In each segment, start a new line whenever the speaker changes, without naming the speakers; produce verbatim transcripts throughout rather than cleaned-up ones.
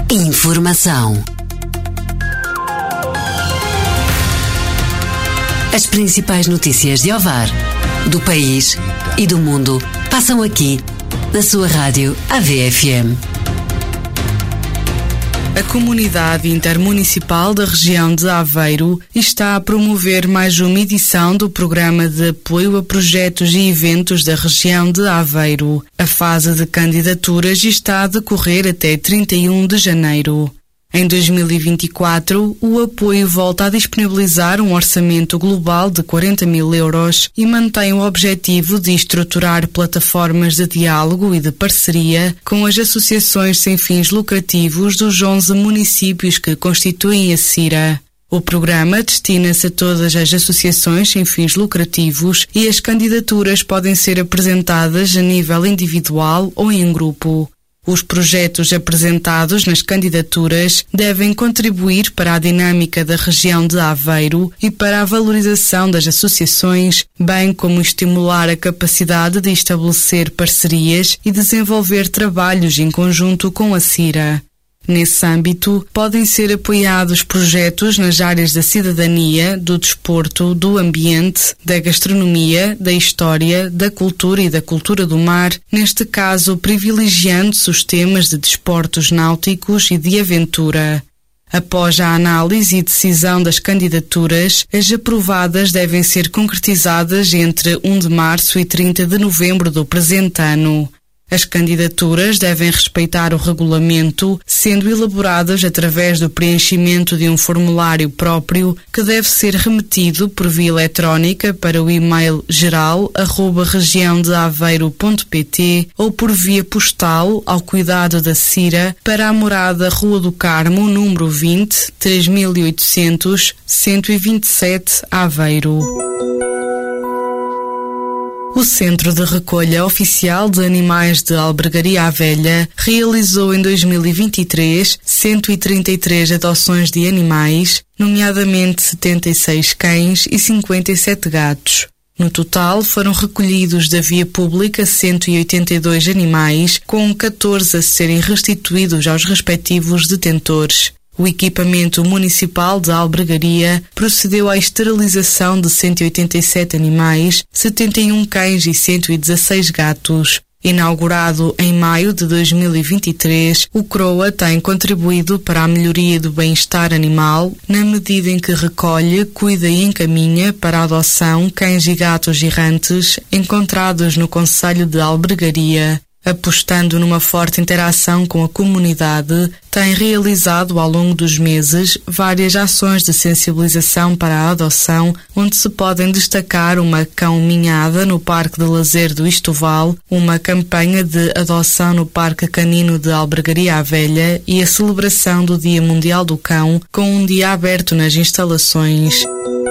Informação. As principais notícias de Ovar, do país e do mundo passam aqui na sua rádio A V F M.
A Comunidade Intermunicipal da região de Aveiro está a promover mais uma edição do Programa de Apoio a Projetos e Eventos da região de Aveiro. A fase de candidaturas está a decorrer até trinta e um de janeiro. Em dois mil e vinte e quatro, o apoio volta a disponibilizar um orçamento global de quarenta mil euros e mantém o objetivo de estruturar plataformas de diálogo e de parceria com as associações sem fins lucrativos dos onze municípios que constituem a CIRA. O programa destina-se a todas as associações sem fins lucrativos e as candidaturas podem ser apresentadas a nível individual ou em grupo. Os projetos apresentados nas candidaturas devem contribuir para a dinâmica da região de Aveiro e para a valorização das associações, bem como estimular a capacidade de estabelecer parcerias e desenvolver trabalhos em conjunto com a CIRA. Nesse âmbito, podem ser apoiados projetos nas áreas da cidadania, do desporto, do ambiente, da gastronomia, da história, da cultura e da cultura do mar, neste caso privilegiando-se os temas de desportos náuticos e de aventura. Após a análise e decisão das candidaturas, as aprovadas devem ser concretizadas entre primeiro de março e trinta de novembro do presente ano. As candidaturas devem respeitar o regulamento, sendo elaboradas através do preenchimento de um formulário próprio que deve ser remetido por via eletrónica para o e-mail geral arroba região de aveiro ponto pt ou por via postal ao cuidado da CIRA para a morada Rua do Carmo, número vinte, três mil e oitocentos, cento e vinte e sete, Aveiro. O Centro de Recolha Oficial de Animais de Albergaria à Velha realizou em dois mil e vinte e três cento e trinta e três adoções de animais, nomeadamente setenta e seis cães e cinquenta e sete gatos. No total, foram recolhidos da via pública cento e oitenta e dois animais, com catorze a serem restituídos aos respectivos detentores. O equipamento municipal de albergaria procedeu à esterilização de cento e oitenta e sete animais, setenta e um cães e cento e dezasseis gatos. Inaugurado em maio de dois mil e vinte e três, o CROA tem contribuído para a melhoria do bem-estar animal, na medida em que recolhe, cuida e encaminha para a adoção cães e gatos errantes encontrados no concelho de Albergaria. Apostando numa forte interação com a comunidade, tem realizado ao longo dos meses várias ações de sensibilização para a adoção, onde se podem destacar uma cão-minhada no Parque de Lazer do Istoval, uma campanha de adoção no Parque Canino de Albergaria à Velha e a celebração do Dia Mundial do Cão, com um dia aberto nas instalações.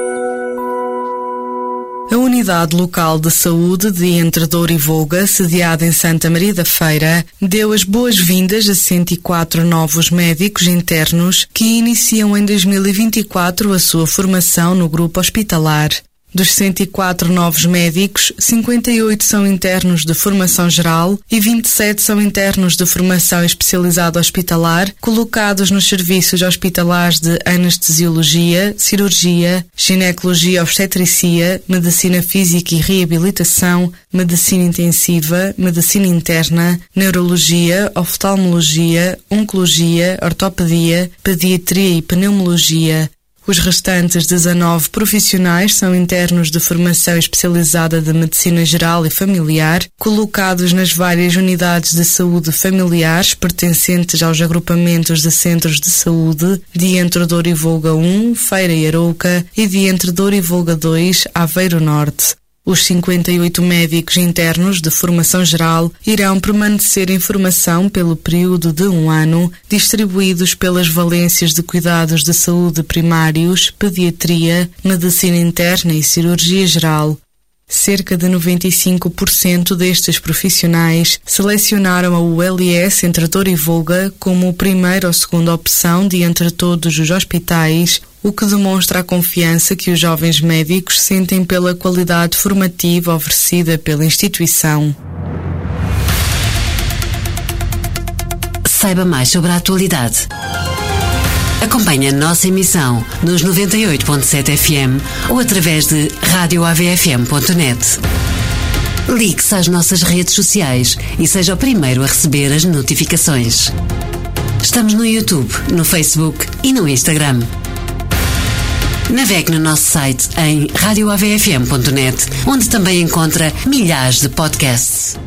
A Unidade Local de Saúde de Entre Douro e Voga, sediada em Santa Maria da Feira, deu as boas-vindas a cento e quatro novos médicos internos que iniciam em dois mil e vinte e quatro a sua formação no grupo hospitalar. Dos cento e quatro novos médicos, cinquenta e oito são internos de formação geral e vinte e sete são internos de formação especializada hospitalar, colocados nos serviços hospitalares de anestesiologia, cirurgia, ginecologia obstetricia, medicina física e reabilitação, medicina intensiva, medicina interna, neurologia, oftalmologia, oncologia, ortopedia, pediatria e pneumologia. Os restantes dezanove profissionais são internos de formação especializada de medicina geral e familiar, colocados nas várias unidades de saúde familiares pertencentes aos agrupamentos de centros de saúde de Entre Douro e Voga um, Feira e Arouca, e de Entre Douro e Voga dois, Aveiro Norte. Os cinquenta e oito médicos internos de formação geral irão permanecer em formação pelo período de um ano, distribuídos pelas valências de cuidados de saúde primários, pediatria, medicina interna e cirurgia geral. Cerca de noventa e cinco por cento destes profissionais selecionaram a U L S Entre Douro e Voga como primeira ou segunda opção de entre todos os hospitais, o que demonstra a confiança que os jovens médicos sentem pela qualidade formativa oferecida pela instituição.
saiba mais sobre a atualidade. Acompanhe a nossa emissão nos noventa e oito ponto sete F M ou através de rádio A V F M ponto net. Ligue-se às nossas redes sociais e seja o primeiro a receber as notificações. Estamos no YouTube, no Facebook e no Instagram. Navegue no nosso site em rádio A V F M ponto net, onde também encontra milhares de podcasts.